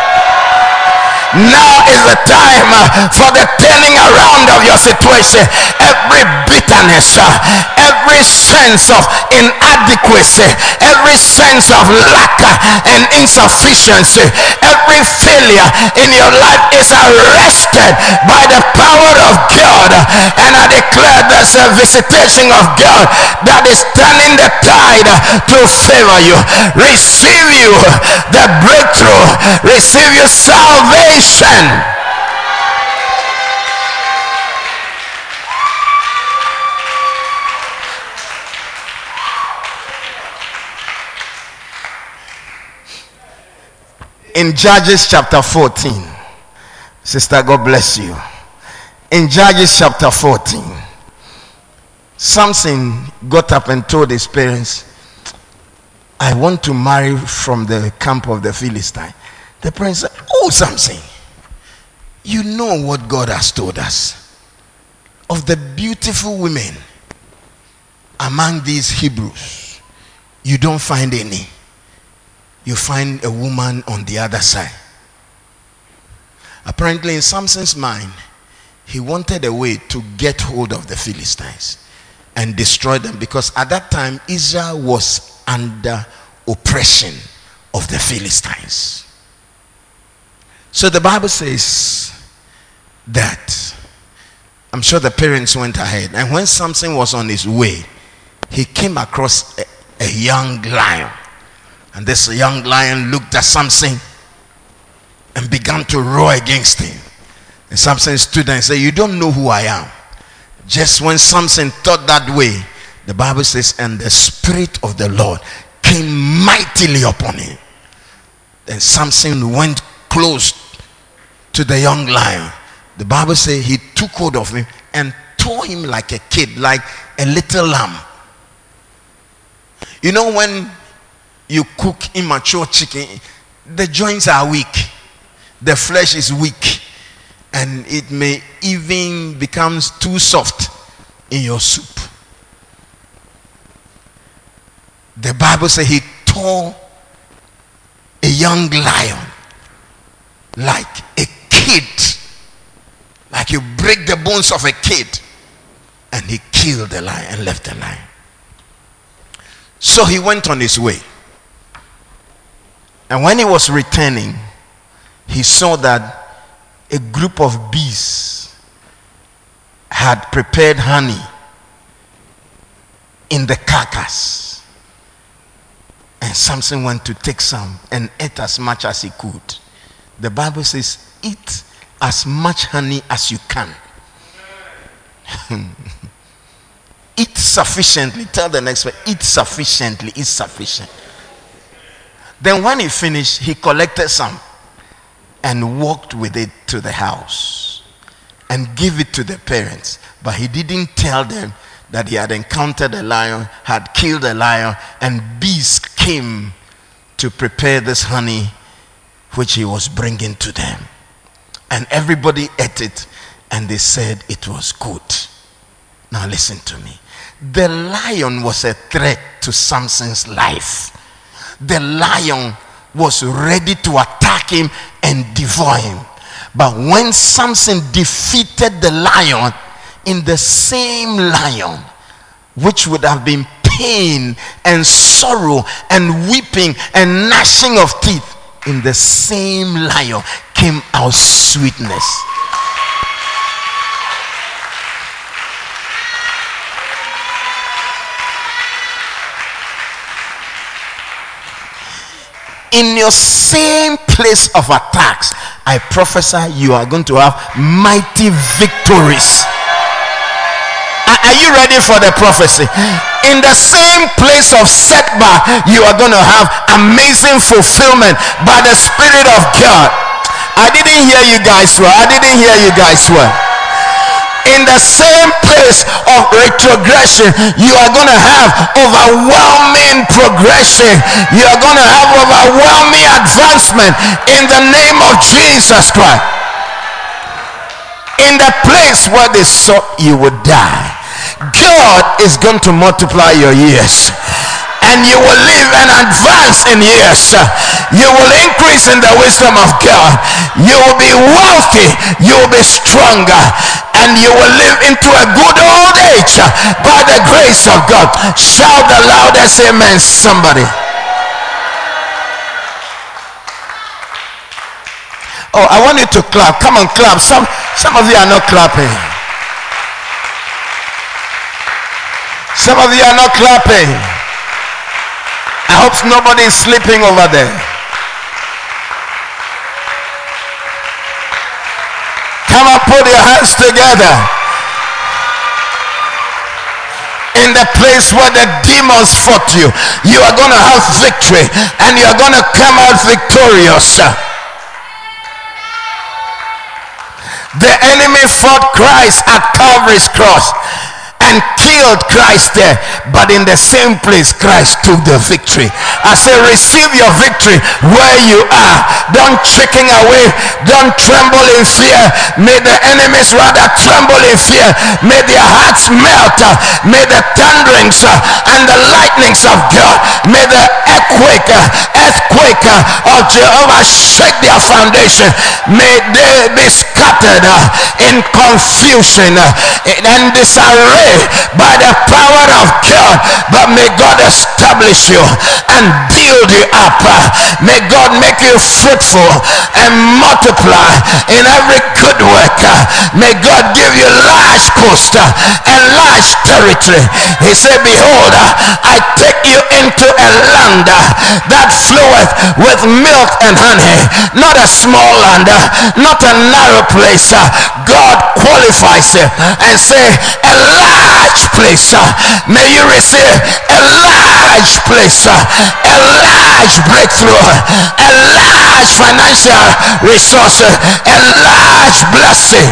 Now is the time for the turning around of your situation. Every bitterness, every sense of inadequacy, every sense of lack and insufficiency, every failure in your life is arrested by the power of God. And I declare there's a visitation of God that is turning the tide to favor you. Receive you the breakthrough. Receive your salvation. In Judges chapter 14, sister, God bless you. In Judges chapter 14, Samson got up and told his parents, I want to marry from the camp of the Philistine. The parents said, oh, Samson, you know what God has told us. Of the beautiful women among these Hebrews, you don't find any. You find a woman on the other side. Apparently in Samson's mind, he wanted a way to get hold of the Philistines and destroy them, because at that time Israel was under oppression of the Philistines. So the Bible says that, I'm sure the parents went ahead, and when Samson was on his way, he came across a young lion. And this young lion looked at Samson and began to roar against him. And Samson stood there and said, you don't know who I am. Just when Samson thought that way, the Bible says, and the Spirit of the Lord came mightily upon him. Then Samson went close to the young lion. The Bible says he took hold of him and tore him like a kid, like a little lamb. You know, when you cook immature chicken, the joints are weak, the flesh is weak, and it may even become too soft in your soup. The Bible says he tore a young lion like a kid, like you break the bones of a kid, and he killed the lion and left the lion. So he went on his way. And when he was returning, he saw that a group of bees had prepared honey in the carcass. And Samson went to take some and ate as much as he could. The Bible says, eat as much honey as you can. Eat sufficiently. Tell the next one, eat sufficiently. Eat sufficient. Then when he finished, he collected some and walked with it to the house and gave it to the parents. But he didn't tell them that he had encountered a lion, had killed a lion, and bees came to prepare this honey which he was bringing to them. And everybody ate it, and they said it was good. Now listen to me. The lion was a threat to Samson's life. The lion was ready to attack him and devour him. But when Samson defeated the lion, in the same lion, which would have been pain and sorrow and weeping and gnashing of teeth, in the same lion came out sweetness. In your same place of attacks, I prophesy you are going to have mighty victories. Are you ready for the prophecy? In the same place of setback, you are going to have amazing fulfillment by the Spirit of God. I didn't hear you guys well. In the same place of retrogression, you are going to have overwhelming progression. You are going to have overwhelming advancement in the name of Jesus Christ. In the place where they thought you would die, God is going to multiply your years. And you will live and advance in years. You will increase in the wisdom of God. You will be wealthy. You will be stronger. And you will live into a good old age by the grace of God. Shout the loudest amen, somebody. Oh, I want you to clap. Come on, clap. Some of you are not clapping. Some of you are not clapping. I hope nobody is sleeping over there. Come on, put your hands together. In the place where the demons fought you, you are going to have victory and you are going to come out victorious. The enemy fought Christ at Calvary's cross and killed Christ there, but in the same place Christ took the victory. I say receive your victory where you are. Don't chicken away. Don't tremble in fear. May the enemies rather tremble in fear. May their hearts melt. May the thunderings and the lightnings of God, may the earthquake of Jehovah shake their foundation. May they be scattered in confusion and disarray by the power of God. But may God establish you and build you up. May God make you fruitful and multiply in every good work. May God give you large coast and large territory. He said, behold, I take you into a land that floweth with milk and honey. Not a small land, not a narrow place. God qualifies it and say a large place. May you receive a large place, a large breakthrough, a large financial resource, a large blessing.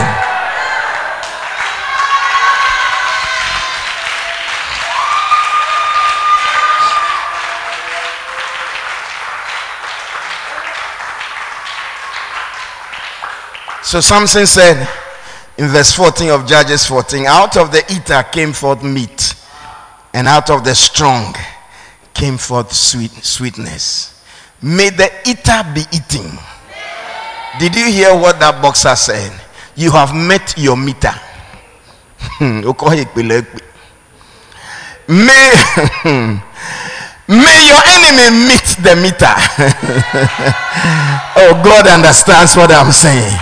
So Samson said in verse 14 of Judges 14, out of the eater came forth meat, and out of the strong came forth sweetness. May the eater be eating. Did you hear what that boxer said? You have met your meter. May your enemy meet the meter. Oh, God understands what I'm saying.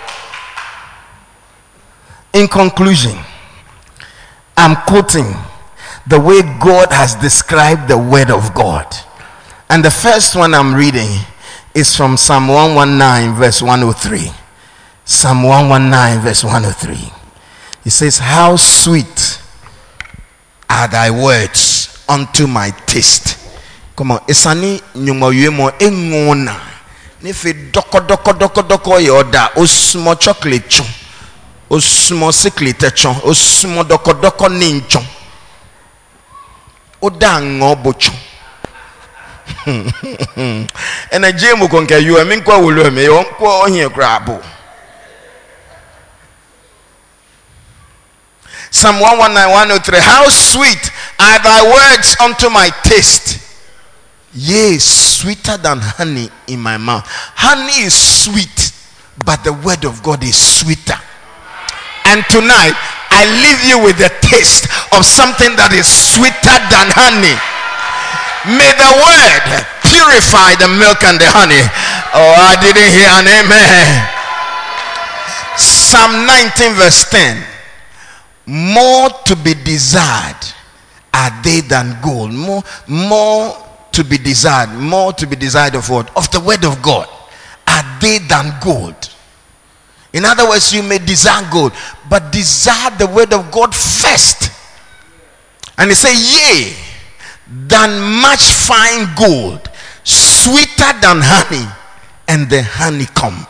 In conclusion, I'm quoting the way God has described the word of God. And the first one I'm reading is from Psalm 119 verse 103. Psalm 119 verse 103. It says, how sweet are thy words unto my taste. Come on. Esani nyumo yemo engona. Nefe doko yoda osmo chocolate chon. Osmo siklete chon. Osmo doko ninchon. Oda ngobo chon. And a jemu konka you a minko wulu me onko onye krabo. Psalm 119, 103. How sweet are thy words unto my taste. Yea, sweeter than honey in my mouth. Honey is sweet, but the word of God is sweeter. And tonight, I leave you with the taste of something that is sweeter than honey. May the word purify the milk and the honey. Oh, I didn't hear an amen. Psalm 19 verse 10. More to be desired are they than gold. More to be desired. More to be desired of what? Of the word of God. Are they than gold. In other words, you may desire gold, but desire the word of God first. And he said, yea, than much fine gold, sweeter than honey, and the honeycomb.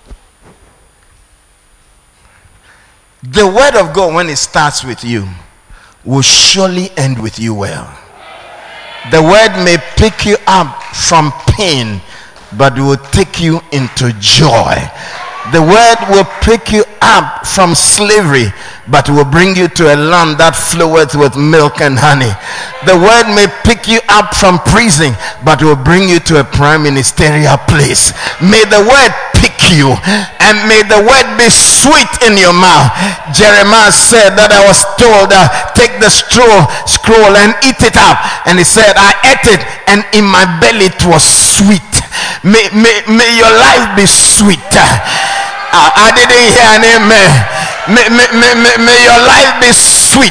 The word of God, when it starts with you, will surely end with you well. The word may pick you up from pain, but will take you into joy. The word will pick you up from slavery, but will bring you to a land that floweth with milk and honey. The word may pick you up from prison, but will bring you to a prime ministerial place. May the word pick you, and may the word be sweet in your mouth. Jeremiah said that I was told, take the scroll and eat it up. And he said, I ate it, and in my belly it was sweet. May your life be sweet. I didn't hear an amen. May your life be sweet.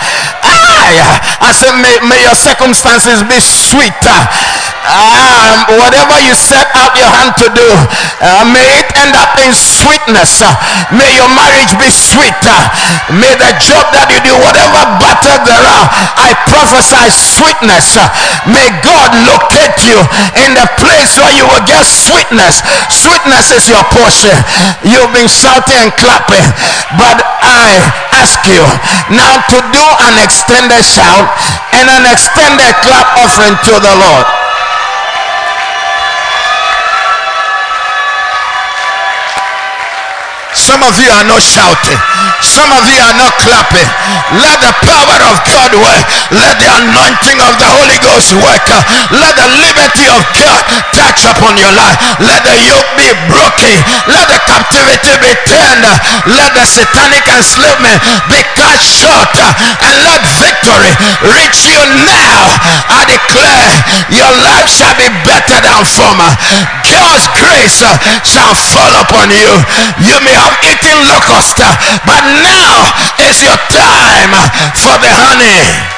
I said, may your circumstances be sweet. Whatever you set out your hand to do, may it end up in sweetness. May your marriage be sweet. May the job that you do, whatever battle there are, I prophesy sweetness. May God locate you in the place where you will get sweetness. Sweetness is your portion. You've been shouting and clapping, but I ask you now to do an extended shout and an extended clap offering to the Lord. Some of you are not shouting. Some of you are not clapping. Let the power of God work. Let the anointing of the Holy Ghost work. Let the liberty of God touch upon your life. Let the yoke be broken. Let the captivity be turned. Let the satanic enslavement be cut short. And let victory reach you now. I declare your life shall be better than former. God's grace shall fall upon you. You may have eaten locust, but now is your time for the honey.